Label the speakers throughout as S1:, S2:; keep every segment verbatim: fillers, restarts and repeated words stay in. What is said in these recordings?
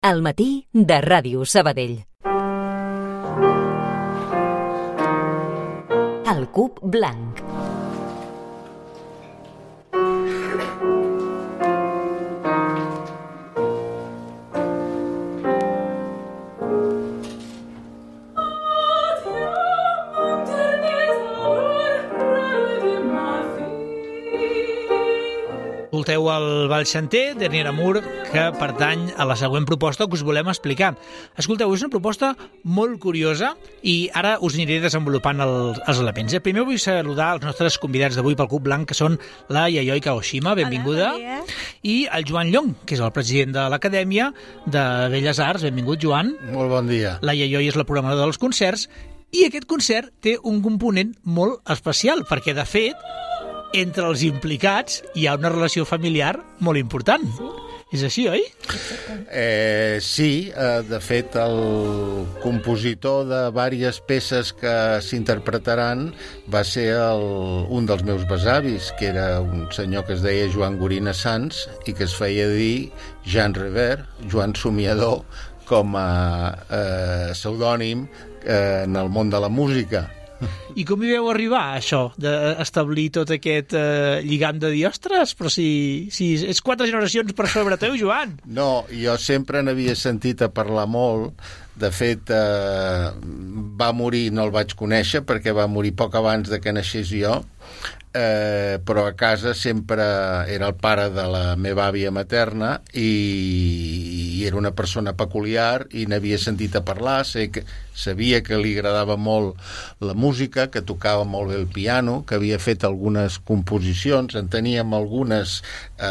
S1: Al matí de Ràdio Sabadell. El Cub Blanc.
S2: Escolteu el Ball Chanter de Nir Amour, que pertany a la següent proposta que us volem explicar. Escolteu, és una proposta molt curiosa i ara us aniré desenvolupant el, els elements. Eh? Primer vull saludar els nostres convidats d'avui pel Cub Blanc, que són la Yayoi Kagoshima, benvinguda,
S3: Hola,
S2: i el Joan Llong, que és el president de l'Acadèmia de Belles Arts. Benvingut, Joan.
S4: Molt bon dia.
S2: La Yayoi és la programadora dels concerts, i aquest concert té un component molt especial, perquè, de fet, entre els implicats hi ha una relació familiar molt important. Sí. És així, oi?
S4: Eh, sí, eh, de fet, el compositor de diverses peces que s'interpretaran va ser el, un dels meus besavis, que era un senyor que es deia Joan Gorina Sans i que es feia dir Jean Revert, Joan Somiador, com a eh, pseudònim eh, en el món de la música.
S2: I com hi veu arribar, això, d'establir tot aquest eh, lligam de dir, ostres, però si, si és quatre generacions per sobre teu, Joan?
S4: No, jo sempre n'havia sentit a parlar molt. De fet, eh, va morir, no el vaig conèixer, perquè va morir poc abans de que naixés jo, eh, però a casa sempre era el pare de la meva àvia materna i, i era una persona peculiar i n'havia sentit a parlar. Sé que, sabia que li agradava molt la música, que tocava molt bé el piano, que havia fet algunes composicions, en teníem algunes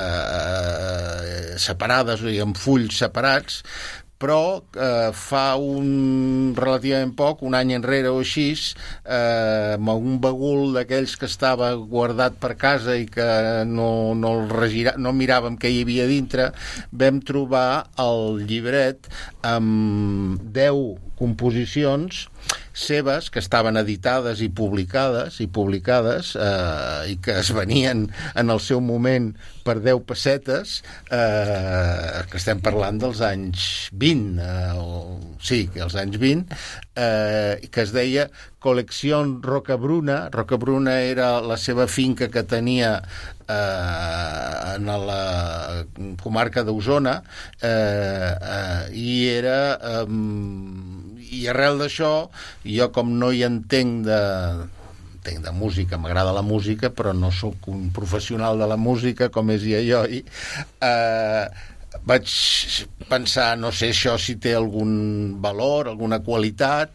S4: eh, separades, o sigui, en fulls separats, però eh, fa un relativament poc, un any enrere o així, eh, amb un bagul d'aquells que estava guardat per casa i que no, no, el regira, no miràvem què hi havia dintre, vam trobar el llibret amb deu composicions seves que estaven editades i publicades i publicades eh, i que es venien en el seu moment per deu pessetes, eh, que estem parlant dels anys vint, eh, o, sí, que els anys vint, eh, que es deia Col·lección Rocabruna. Rocabruna era la seva finca que tenia eh, en la comarca d'Osona, eh, eh, i era... Eh, i arrel d'això, jo com no hi entenc de, entenc de música, m'agrada la música, però no sóc un professional de la música com és Yayoi, eh, vaig pensar, no sé això si té algun valor, alguna qualitat,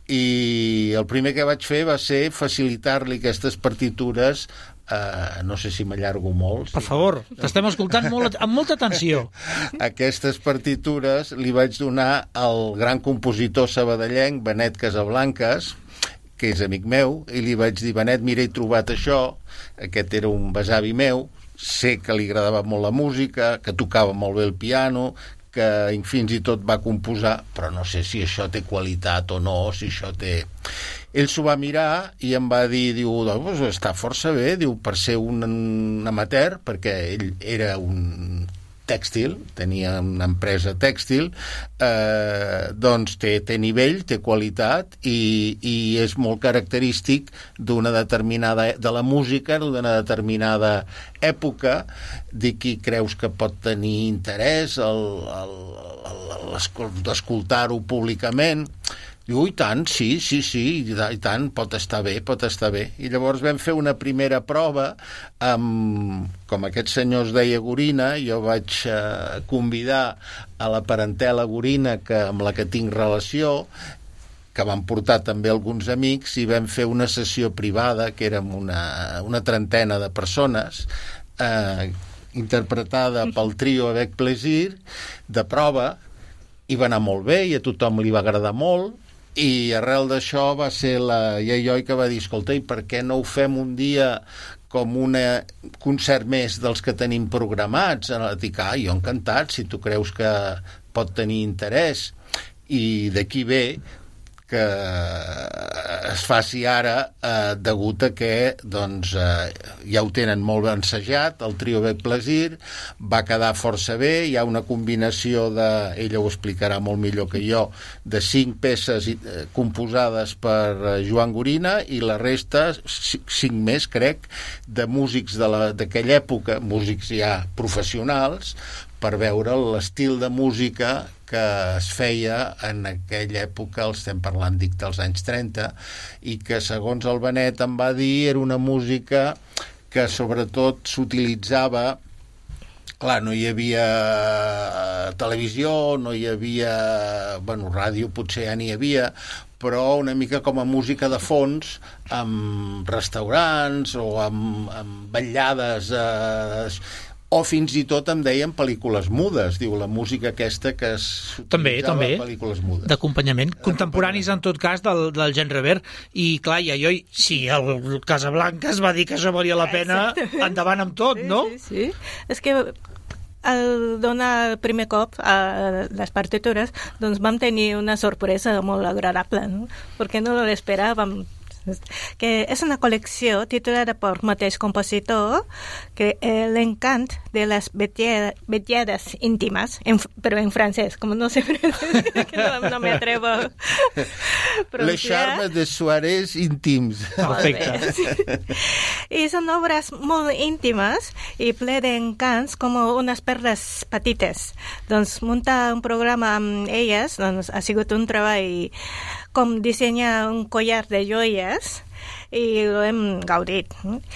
S4: i el primer que vaig fer va ser facilitar-li aquestes partitures. Uh, no sé si m'allargo molt.
S2: Per favor, t'estem escoltant molt, amb molta atenció.
S4: Aquestes partitures li vaig donar al gran compositor sabadellenc Benet Casablancas, que és amic meu, i li vaig dir, Benet, mira, he trobat això, aquest era un besavi meu, sé que li agradava molt la música, que tocava molt bé el piano, que fins i tot va composar, però no sé si això té qualitat o no, si això té... Ell s'ho va mirar i em va dir, diu, doncs està força bé, diu, per ser un, un amateur, perquè ell era un tèxtil, tenia una empresa tèxtil, eh, doncs té, té nivell, té qualitat i, i és molt característic d'una determinada, de la música, d'una determinada època, de qui creus que pot tenir interès d'escoltar-ho públicament. Diu, i tant, sí, sí, sí, i tant, pot estar bé, pot estar bé. I llavors vam fer una primera prova amb, com aquest senyor es deia Gorina, jo vaig eh, convidar a la parentela Gorina, que, amb la que tinc relació, que van portar també alguns amics, i vam fer una sessió privada, que érem una, una trentena de persones, eh, interpretada pel trio Avec Plaisir, de prova, i va anar molt bé, i a tothom li va agradar molt, i arrel d'això va ser la Yayoi que va dir, escolta, i per què no ho fem un dia com un concert més dels que tenim programats? Dic, ah, jo encantat, si tu creus que pot tenir interès. I d'aquí ve que es faci ara eh, degut a que doncs, eh, ja ho tenen molt ben ensajat, el trio Bec Plasir va quedar força bé, hi ha una combinació de, ella ho explicarà molt millor que jo, de cinc peces eh, composades per eh, Joan Gorina i la resta, cinc més crec, de músics d'aquella època, músics ja professionals, per veure l'estil de música que es feia en aquella època, el estem parlant, dic, dels anys trenta, i que, segons el Benet em va dir, era una música que sobretot s'utilitzava. Clar, no hi havia televisió, no hi havia... Bueno, ràdio potser ja n'hi havia, però una mica com a música de fons amb restaurants o amb, amb vetllades... Eh, o fins i tot em deien pel·lícules mudes, diu, la música aquesta que s'utilitzava en pel·lícules mudes.
S2: D'acompanyament, contemporanis en tot cas del, del gènere verd, i clar, i allò, si el Casablanca es va dir que això valia la pena, endavant amb tot, no?
S3: Sí, sí, sí. És que al donar el primer cop a les partitures, doncs vam tenir una sorpresa molt agradable, no? Perquè no l'esperàvem, que és una col·lecció titulada per mateix compositor, que eh, l'encant de les vetllades íntimes, en, però en francès, com no sé, que no, no me atrevo a pronunciar.
S4: Les charmes de soirées íntims.
S2: Perfecte.
S3: Sí. I són obres molt íntimes i ple d'encants com unes perles petites. Doncs muntar un programa amb elles doncs, ha sigut un treball com dissenyar un collar de joies i ho hem gaudit.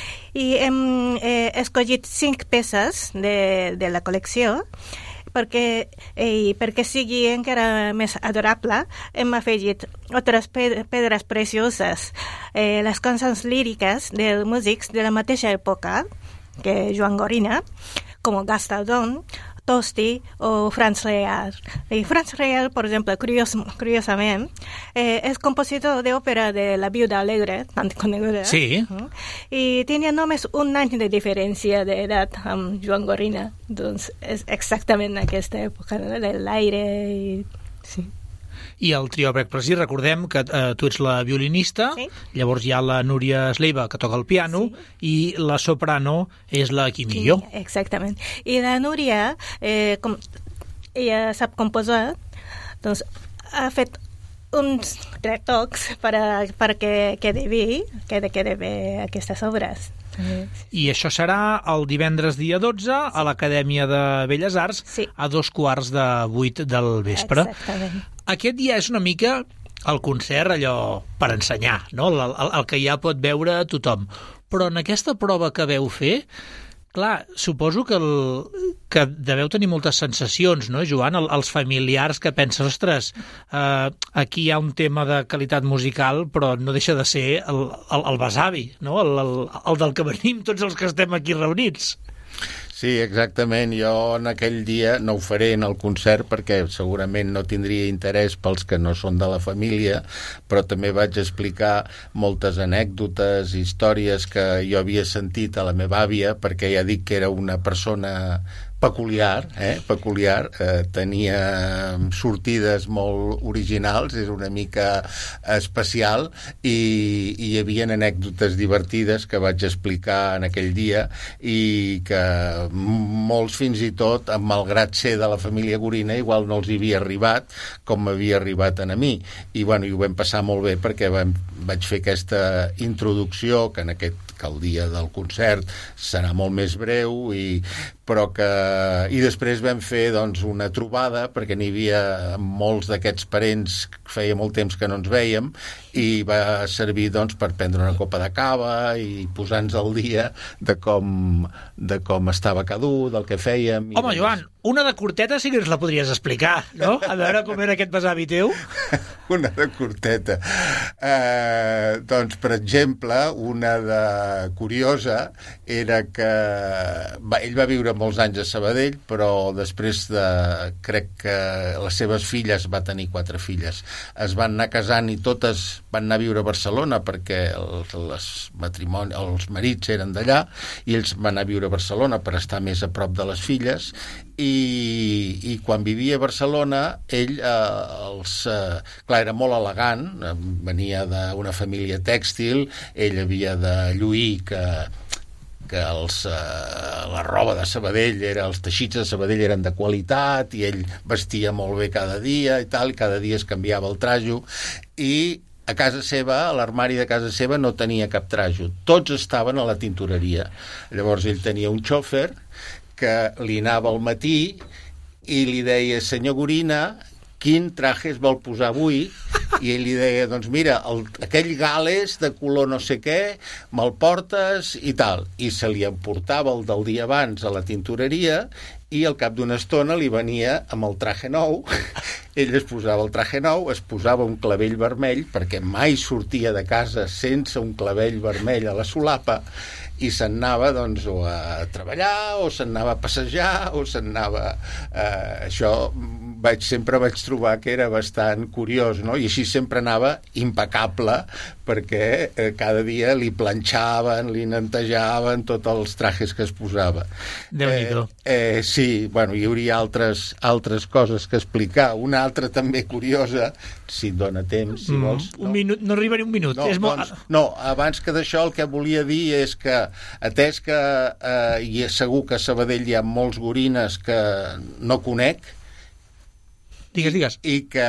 S3: I hem eh, escollit cinc peces de, de la col·lecció perquè, eh, perquè sigui encara més adorable. Hem afegit altres pedres precioses, eh, les cançons líriques dels músics de la mateixa època que Joan Gorina, com Gastaldon, Tosti o Franz Real. Y Franz Real, por ejemplo, curios, curiosamente, eh, es compositor de ópera de La Viuda Alegre, tan coneguda.
S2: Sí.
S3: Uh-huh. Y tenía només un any de diferència d'edat amb Joan Gorina. Doncs és exactament aquesta època, no? De l'aire i... Sí.
S2: I el trio Bec Plasir, recordem que eh, tu ets la violinista,
S3: sí.
S2: Llavors hi ha la Núria Esleiva, que toca el piano, sí. I la soprano és la Quimillo.
S3: Sí, exactament. I la Núria, eh, com ella sap composar, doncs ha fet uns retocs per a, perquè quedi bé, quedi, quedi bé aquestes obres. Sí.
S2: I això serà el divendres dia dotze sí. A l'Acadèmia de Belles Arts
S3: sí.
S2: A dos quarts de vuit del vespre.
S3: Exactament.
S2: Aquest dia és una mica el concert allò per ensenyar, no? el, el, el que ja pot veure tothom. Però en aquesta prova que veu fer, clar, suposo que, el, que deveu tenir moltes sensacions, no, Joan? El, els familiars que pensen, ostres, eh, aquí hi ha un tema de qualitat musical, però no deixa de ser el, el, el besavi, no? el, el, el del que venim tots els que estem aquí reunits.
S4: Sí, exactament. Jo en aquell dia no ho faré en el concert perquè segurament no tindria interès pels que no són de la família, però també vaig explicar moltes anècdotes, històries que jo havia sentit a la meva àvia, perquè ja dic que era una persona peculiar, eh? peculiar, eh, tenia sortides molt originals, és una mica especial, i, i hi havia anècdotes divertides que vaig explicar en aquell dia i que molts fins i tot, malgrat ser de la família Gorina, igual no els hi havia arribat com m'havia arribat a mi. I, bueno, i ho vam passar molt bé perquè vam, vaig fer aquesta introducció que en aquest que el dia del concert serà molt més breu, i, però que... I després vam fer doncs, una trobada, perquè n'hi havia molts d'aquests parents que feia molt temps que no ens vèiem, i va servir doncs, per prendre una copa de cava i posar-nos al dia de com, de com estava cada un, del que fèiem.
S2: Home, Joan, una de curteta sí que ens la podries explicar, no? A veure com era aquest besavi teu.
S4: Una de curteta. Eh, doncs, per exemple, una de curiosa era que va, ell va viure molts anys a Sabadell, però després de, crec que les seves filles, va tenir quatre filles, es van anar casant i totes van anar a viure a Barcelona perquè els, les matrimoni, els marits eren d'allà, i ells van anar a viure a Barcelona per estar més a prop de les filles, i, i quan vivia a Barcelona ell eh, els, eh, clar, era molt elegant, eh, venia d'una família tèxtil, ell havia de lluir que que els, eh, la roba de Sabadell era, els teixits de Sabadell eren de qualitat i ell vestia molt bé cada dia i tal, i cada dia es canviava el trajo, i a casa seva, a l'armari de casa seva no tenia cap trajo, tots estaven a la tintoreria. Llavors ell tenia un xòfer que li anava al matí i li deia: senyor Gorina, quin traje es vol posar avui? I ell li deia: doncs mira, el, aquell gales de color no sé què, me'l portes i tal. I se li emportava el del dia abans a la tintoreria i al cap d'una estona li venia amb el traje nou. Ell es posava el traje nou, es posava un clavell vermell, perquè mai sortia de casa sense un clavell vermell a la solapa, i se'n anava doncs, o a treballar, o se'n anava a passejar, o se'n anava... Eh, això vaig, sempre vaig trobar que era bastant curiós, no? I així sempre anava impecable, perquè eh, cada dia li planxaven, li netejaven tots els trajes que es posava.
S2: Déu-n'hi-do.
S4: Eh, eh, sí, bueno, hi hauria altres, altres coses que explicar. Una altra també curiosa, si et dona temps, si
S2: mm,
S4: vols.
S2: Un
S4: no?
S2: minut, no arribaré un minut.
S4: No,
S2: és molt...
S4: doncs, no, abans que d'això el que volia dir és que, atès que eh, i és segur que a Sabadell hi ha molts gorines que no conec,
S2: Digues, digues.
S4: I que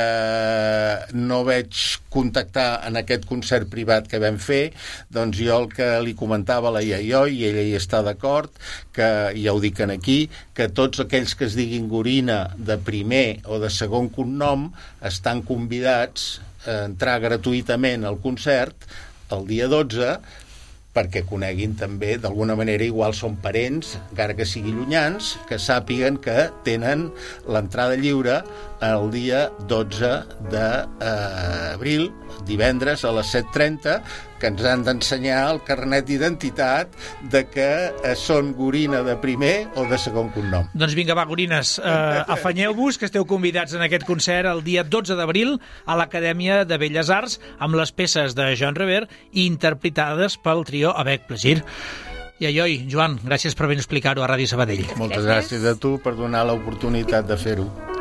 S4: no veig contactar en aquest concert privat que vam fer, doncs jo el que li comentava a la Iaió, i ella hi està d'acord, que ja ho dic aquí, que tots aquells que es diguin Gorina de primer o de segon cognom estan convidats a entrar gratuïtament al concert el dia dotze, perquè coneguin també, d'alguna manera, igual són parents, encara que siguin llunyans, que sàpiguen que tenen l'entrada lliure el dia dotze d'abril, divendres a les set trenta, que ens han d'ensenyar el carnet d'identitat de que són Gorina de primer o de segon cognom.
S2: Doncs vinga, va, Gorines, eh, afanyeu-vos, que esteu convidats en aquest concert el dia dotze d'abril a l'Acadèmia de Belles Arts amb les peces de Joan Revert i interpretades pel trio Avec Plaisir. Iaioi, Joan, gràcies per ben explicar-ho a Ràdio Sabadell.
S4: Moltes gràcies a tu per donar l'oportunitat de fer-ho.